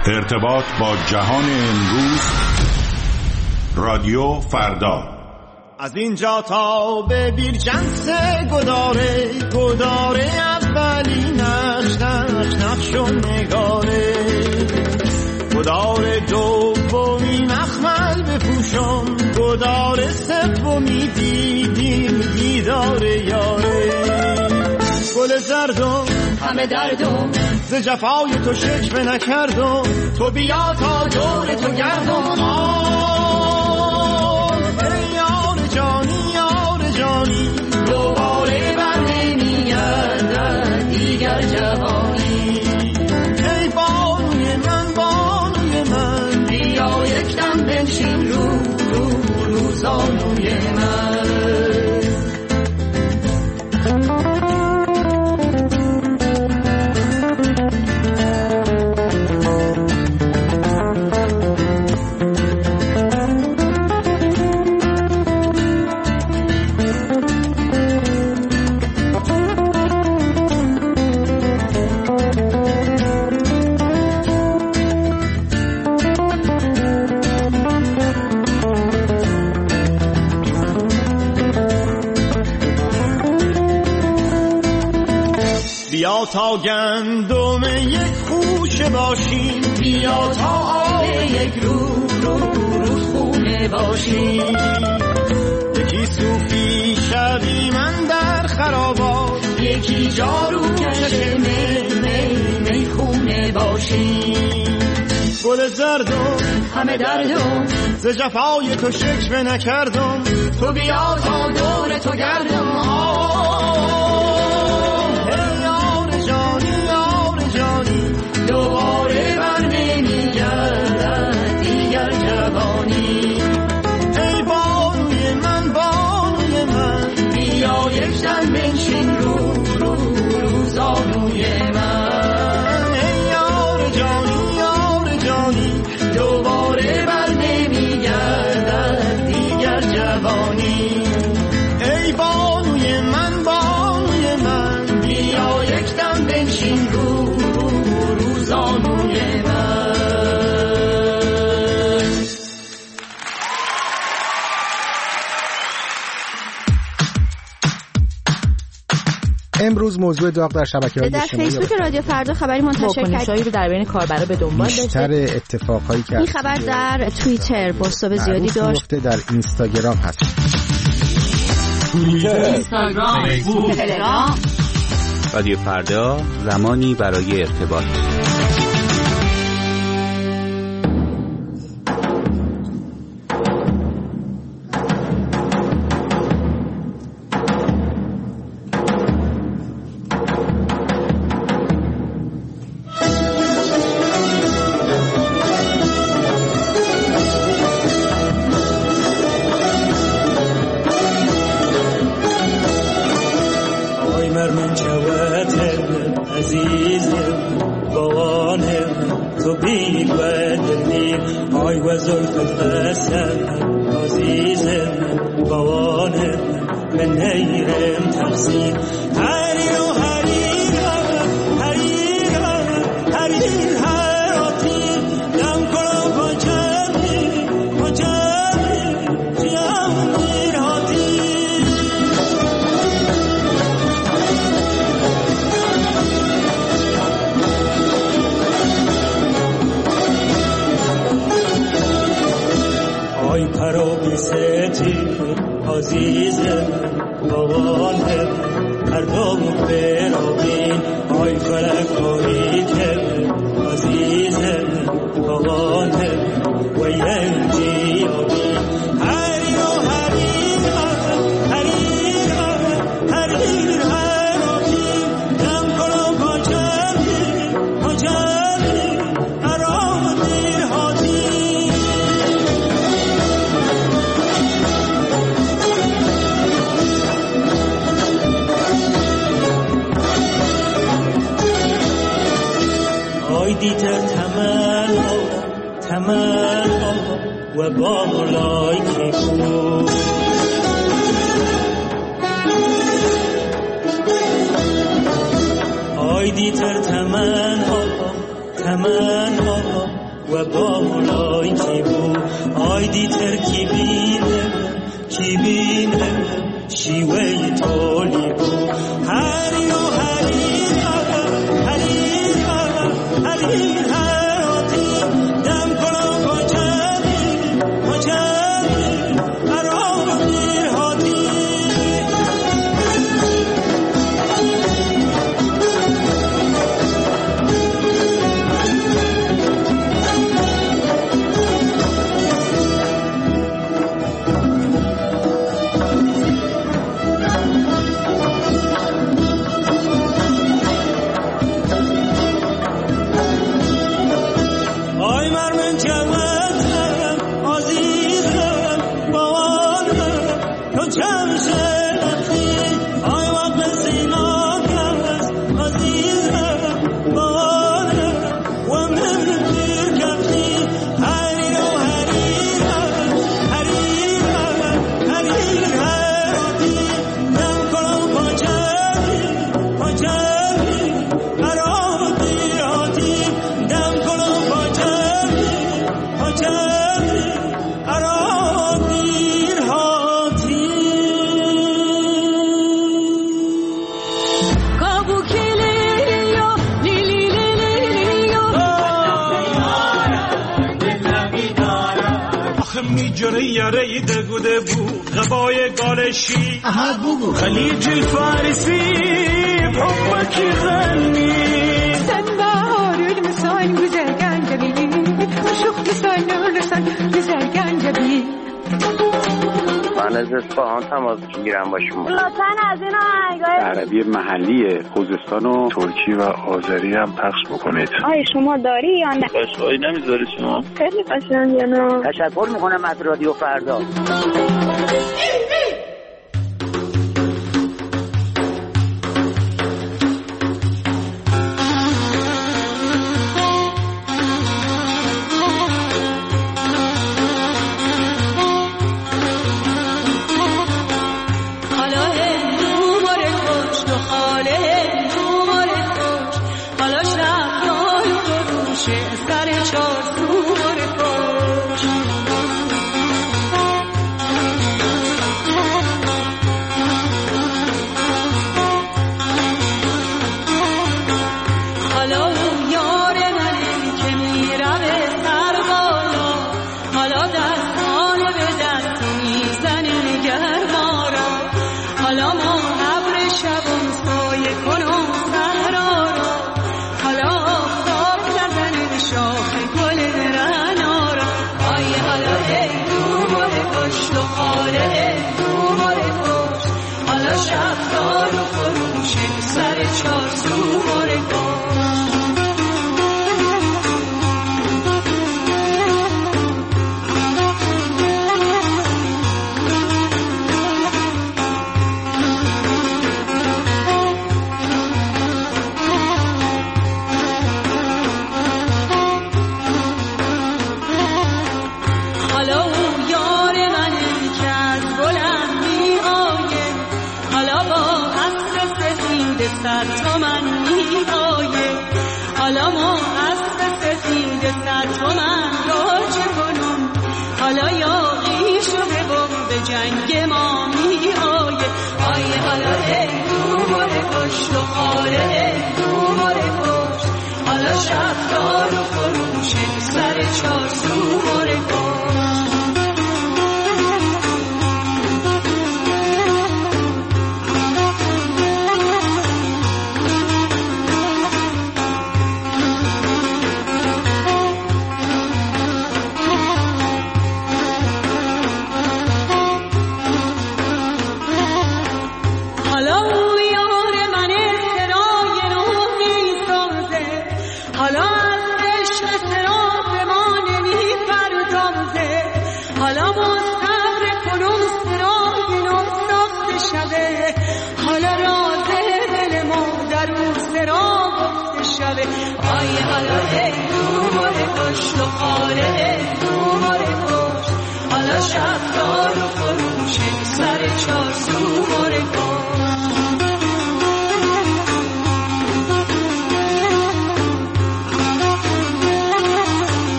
ارتباط با جهان امروز، رادیو فردا. از اینجا تا به بیرجنس گداره اولی نقش و نگاره، گداره دومی مخمل بپوشم، گداره سومی دیداره یاره. گل زردم همه دردم، ز جفای تو شکوه نکردم، تو بیا تا دور تو گردم. یار جانی دوباره بر نمیگردد دیگر جوانی. ای بانوی من بیا یک دم بنشین رو زانوی من. بیا تا گندم یک خوشه باشیم، بیا تا آب یک روز خونه باشیم. یکی صوفی شوی من در خرابات، یکی جارو کش می خونه باشیم. گل زردم همه دردم، ز جفای تو شکوه نکردم، تو بیا تا دور تو گردم. دوباره بر نمیگردد دیگر جوانی. ای بانوی من بیا یک دم بنشین رو زانوی من. ای یار جانی دوباره بر نمیگردد دیگر جوانی. ای بانوی من بیا یک دم بنشین رو زانوی من. امروز موضوع داغ در شبکه‌های اجتماعی در فیسبوک رادیو فردا خبری منتشر کرد رو در بین کاربرا به دنبال داشته. بیشتر اتفاقایی که این خبر در توییتر پست‌های زیادی داشت، در اینستاگرام هست. اینستاگرام، فیسبوک، تلگرام. رادیو فردا، زمانی برای ارتباط. و بالای کیفو آیدی تر تمن تمنها و بالای کی بود آیدی ترکیبینه کی بینه شیوه تولی بود هری و هری هری هری هراتی دم کنم پاچمی پاچمی قرار دیر هاتی یاره دگوده بود غبای گالشی خلیج الفارسی بحبك غني سنبار المسان güzelgen جبی عشق لسان لسان güzelgen جبی من از اصفهان تماس میگیرم با شما. لطفاً از این آهنگای عربی محلی خوزستان و ترکی و آذری هم پخش بکنید. آیا شما داری یا نه؟ قشقایی نمیذاری شما؟ خیلی قشنگه. تشکر میکنم از رادیو فردا.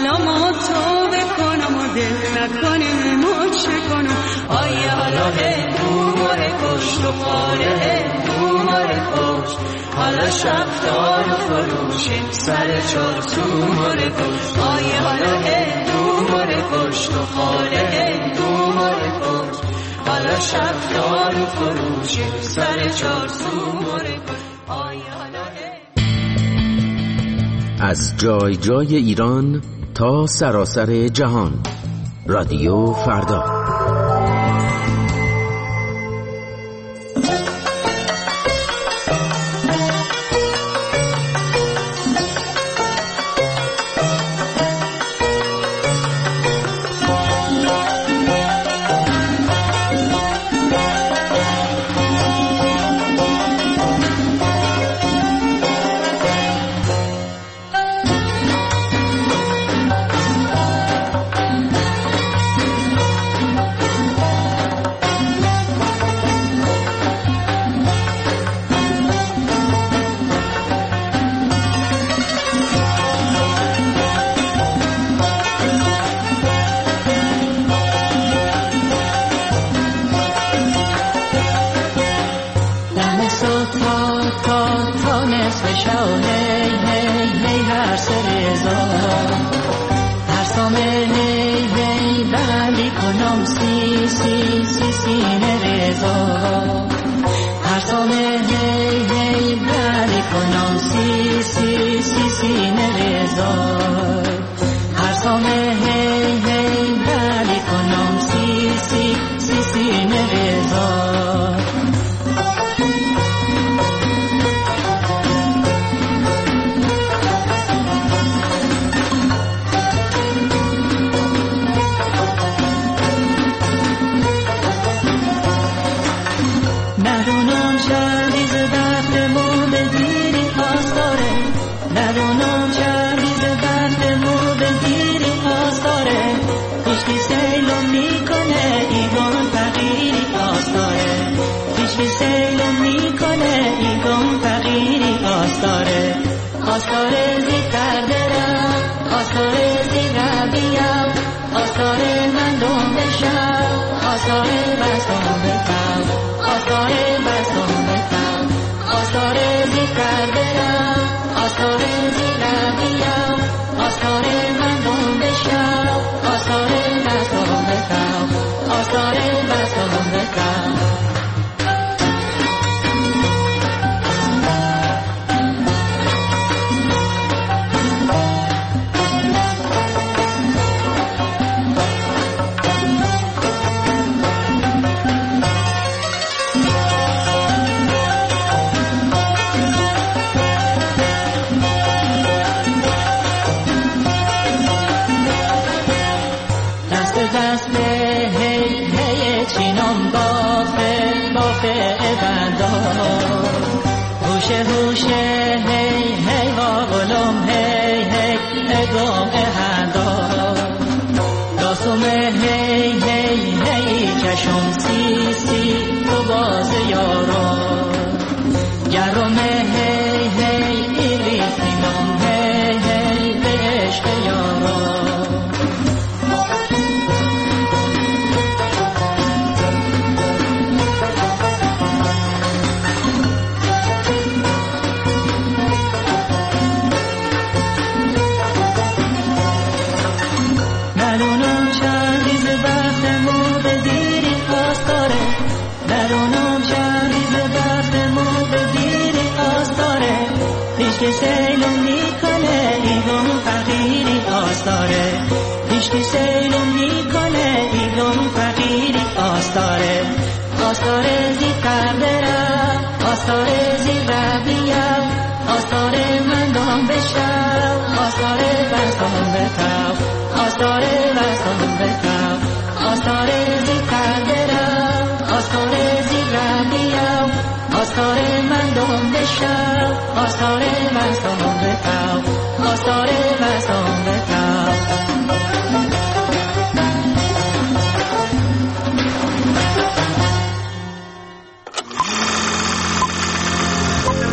کنم و تو بکنم و دل نکنیم و چه کنم آیه حالا دوماره کشت و خاله دوماره کشت حالا شفتار و فروشیم سر چار دوماره کشت آیه حالا دوماره کشت و خاله دوماره کشت حالا شفتار و فروشیم سر چار دوماره کشت آیه حالا از جای جای ایران تا سراسر جهان رادیو فردا.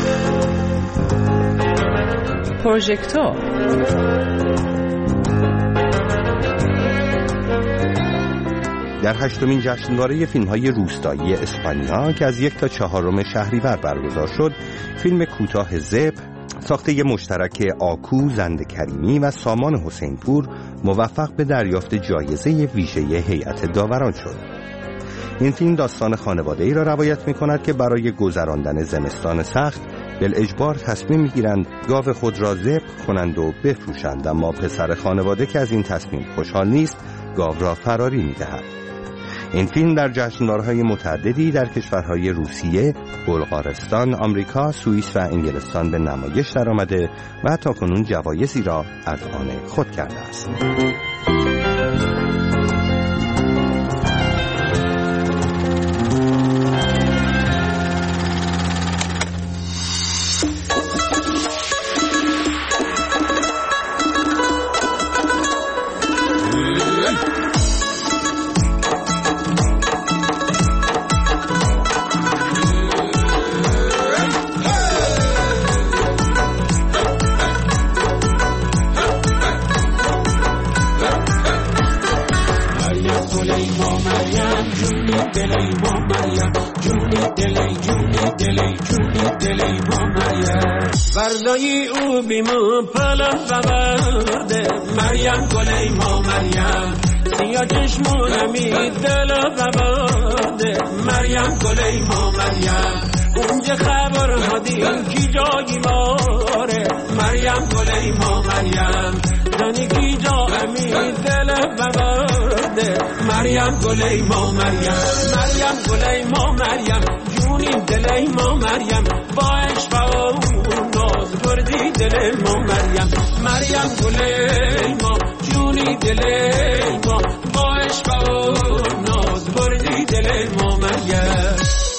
پروژکتور در 8مین جشنواره فیلم‌های روستایی اسپانیا که از 1 تا 4 شهریور برگزار شد، فیلم کوتاه زب ساخته مشترک آکو زند کریمی و سامان حسینپور موفق به دریافت جایزه ویژه هیئت داوران شد. این فیلم داستان خانواده‌ای را روایت می‌کند که برای گذراندن زمستان سخت بالاجبار تصمیم می‌گیرند گاو خود را ذبح کنند و بفروشند، اما پسر خانواده که از این تصمیم خوشحال نیست گاو را فراری می‌دهد. این فیلم در جشنواره‌های متعددی در کشورهای روسیه، بلغارستان، آمریکا، سوئیس و انگلستان به نمایش درآمده و تاکنون جوایزی را از آن خود کرده است. وردایی او بیمو پلم ببرده مریم گلی ما مریم سیا چشمونمی دل ببرده مریم گلی ما مریم اونجا خبر هدیم کی جایی ماره مریم گلی ما مریم دانی کی جا امی دل ببرده مریم گلی ما مریم مریم گلی ما مریم جونی دلی ما مریم با عشق ناز بردی دل ما مریم مریم گلی ما جونی دل ما با عشق ناز بردی دل ما مریم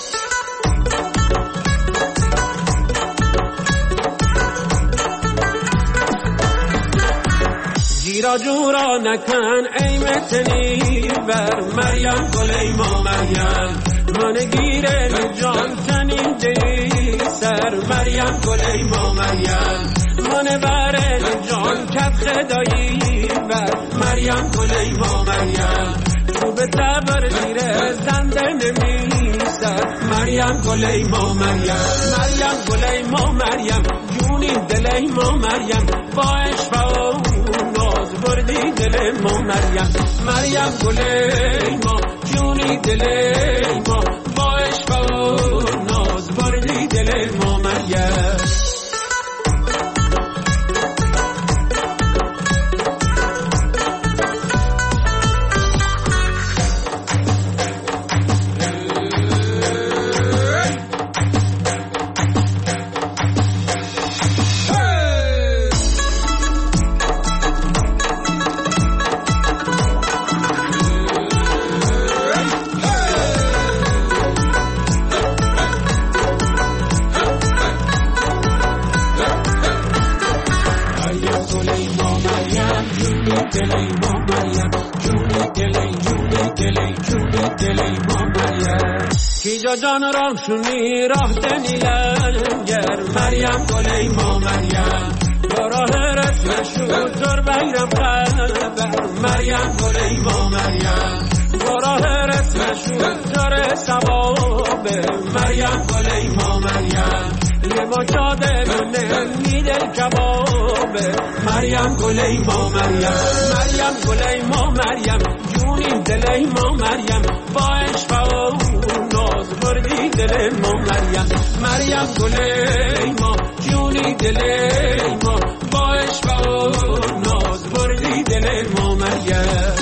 جیرا جورا نکن ای متنی بر مریم گلی ما مریم من گیره جان تنی دی سر مریم گلی ما مریم من بره جان کت خدایی بر مریم گلی ما مریم تو به تبر زیره زنده نمی سر مریم گلی ما مریم مریم گلی ما مریم جونی دلی ما مریم با عشق و ناز بردی دل ما مریم مریم گلی ما جونی دلی ما با عشق و ناز بردی دل ما مریم کیجا جان راه شونی راه دنیلنگر مریم گلی ما مریم با راه رسم شد تر بیرم قلبر مریم گلی ما مریم با راه رسم شد تر سباب مریم گلی ما مریم یه ما چاده بونه میدل کباب مریم گلی ما مریم مریم گلی ما مریم جونی دلی ما مریم با عشق و ناز بردی دل ما مریم مریم گلی ما جونی دلی ما با عشق و ناز بردی دل ما مریم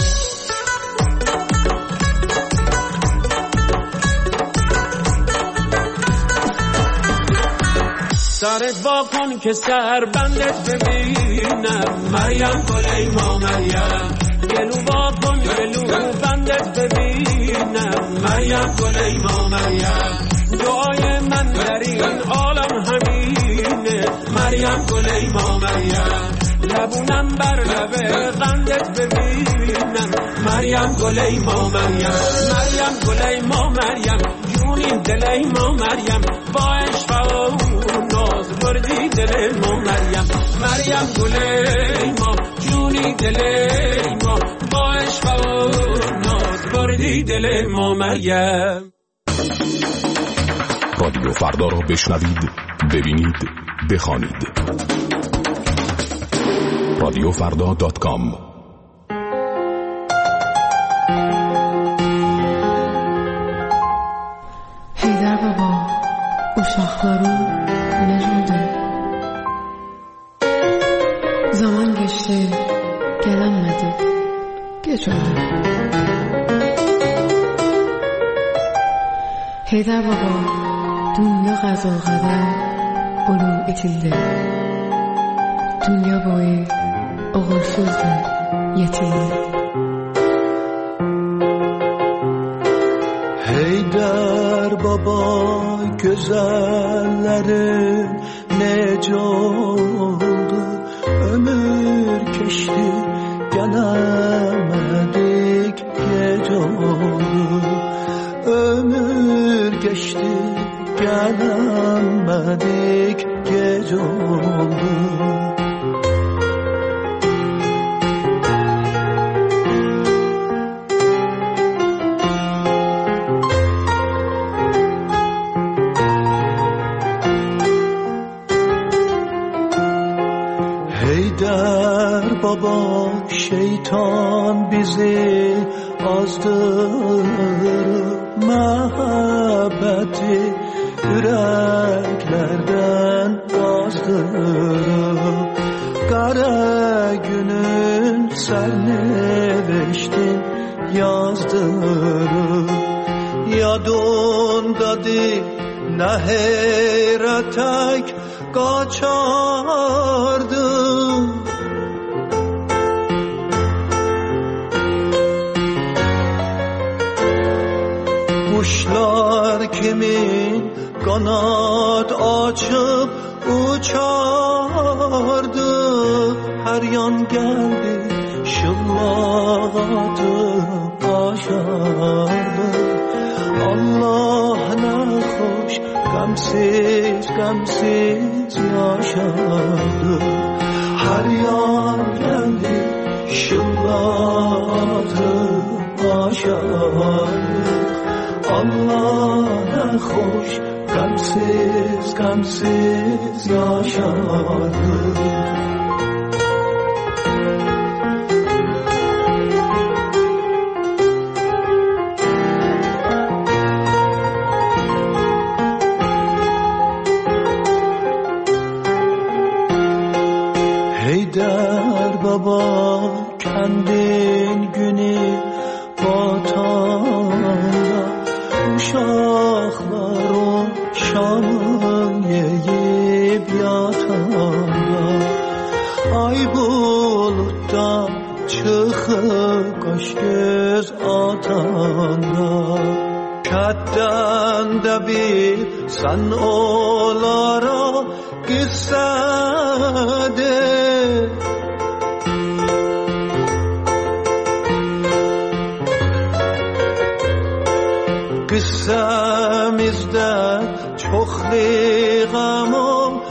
سرت با کن که سر بندت ببینم مریم گلی ما مریم گلو با کن گلو بندت ببینم مریم گلی ما مریم دعای من در این عالم همینه مریم گلی ما مریم لبونم بر لب قندت ببینم مریم گلی ما مریم مریم گلی ما مریم جونی دلی ما مریم با عشق و ناز بردی دل ما مریم مریم گلی ما جونی دلی ما با عشق و ناز بردی کردی دل ما مریم. رادیو فردا را بشنوید، ببینید، بخوانید. رادیوفردا.com. حیدر بابا uşaqları necədir? Zaman geçti, gələnmədi, geç oldu. Heydər baba, dünya qəzal qədər bulun itildi. Dünya boyu oğulsuzdu, yetimdi. Heydər baba, güzellerin nece oldu? Ömür geçti, gelemedik, gece oldu. Ömür geçti, gelemedik, gece oldu. Heydər baba, şeytan bizi azdırır, məhəbbəti ürəklərdən azdırır. Qara günün sərneviştin yazdırır. Yadındadır nə heyrətək qaçardı. Kuşlar kimin kanat açıp uçardı. Her yan geldi şıllak atıp aşardı. Allah ne hoş gamsiz gamsiz yaşardı. Her yan geldi şıllak atıp aşardı. Allah ne hoş gamsiz gamsiz yaşardı. Heydər baba, kendin günü batanda uşaqlar o şamın yeyib yatanda. Ay bulutda çıxıb qaş göz atanda. Kətdən də bir sən onlara qissədir. Qıssamizdə çoxluğam o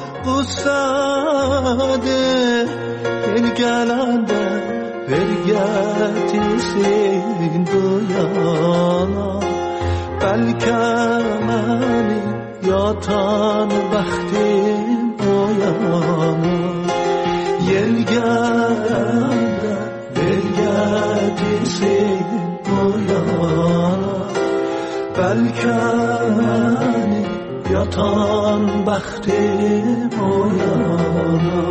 qıssadır. Gel gələndə ver gətirsin duyana. Bəlkə mənim yatan bəxtim oyana. Yel gələndə ver gətirsin duyana. Belki benim yatan bəxtim oyana.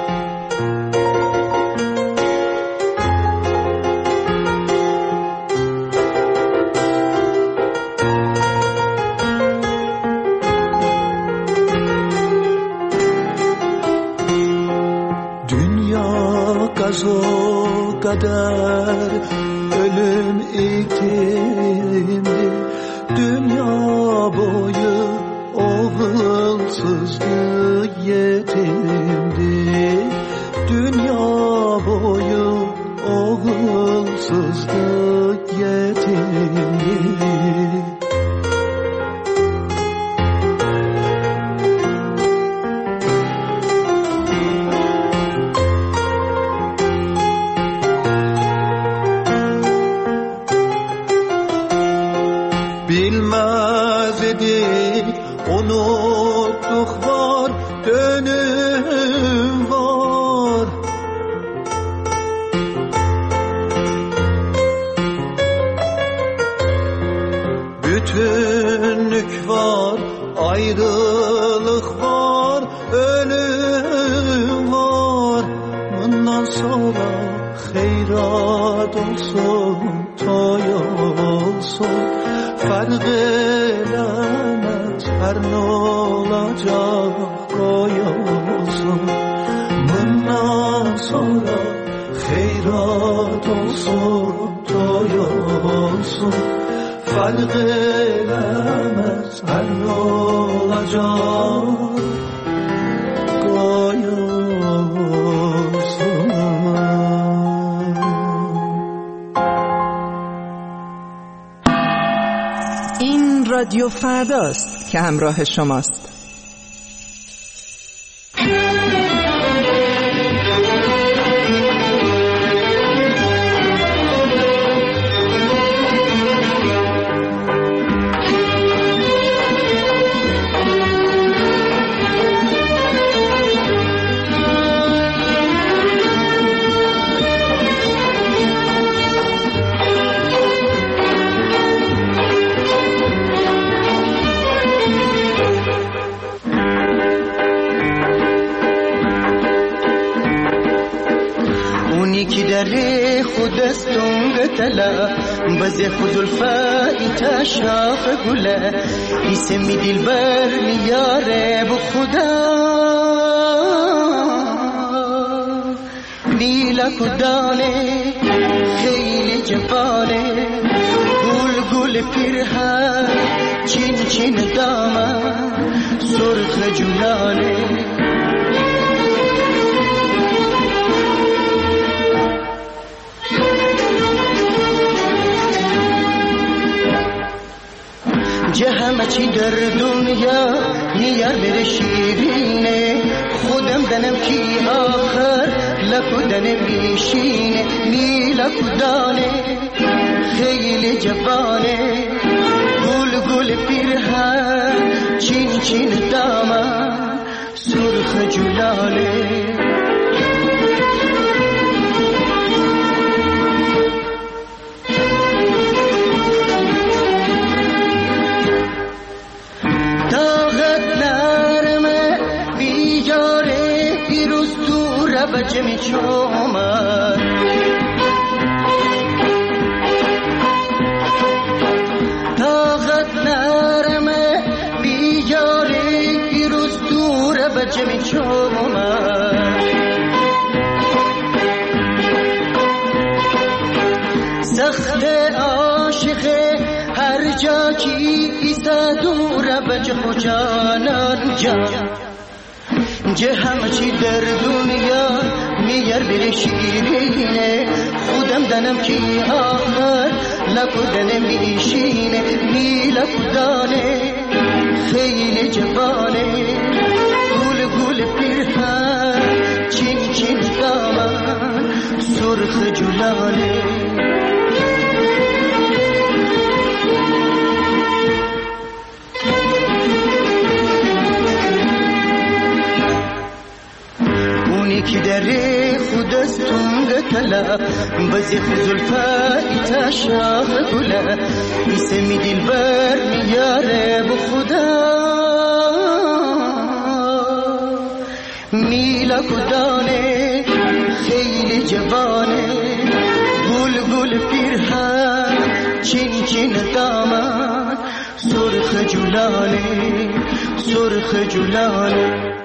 Dünya qazo qədər ölüm itimdi. Dünya boyu oğulsuzdu, yetimdi. Dünya boyu oğulsuzdu, yetimdi. ayrılık var, ölüm var. Bundan sonra xeyrat olsun, toy olsun. Fark eləməz, hər nə olacaq qoy olsun. Bundan sonra xeyrat olsun, toy olsun. Fark eləməz, hər nə olacaq qoy olsun. این رادیو فرداست که همراه شماست. بزی خزلفایی تشاف گله ایسمی دیل بر میاره بو خدا لیلا کدانه خیلی جوانه گل گل پیرهن چین چین دامن سرخ جولانه همه چی در دنیا یار بره شیرینه خودم دنم کی آخر لکودنم میشینه میلا کدانه خیلی جوانه گل گل پیرهن چین چین دامن سرخ جلانه بچه می چومد طاقت نرمه بیجاره پیروز دوره بچه می چومد سخت عاشقه هر جا کی ایسا دوره بچه خوشانان جان جه همه چی در دنیا میار بره شیرینه خودم دنم کی آخر لکودنم میشینه میلا کدانه خیلی جوانه گل گل پیرهن چین چین دامن سرخ جلانه کی در خود است تونگتلا بزی خزلفایی تشاخ گله ایسه می دیل بر میاره بو خدا میلا کدانه خیلی جوانه گل گل پیرهن چین چین دامن سرخ جلانه سرخ جلانه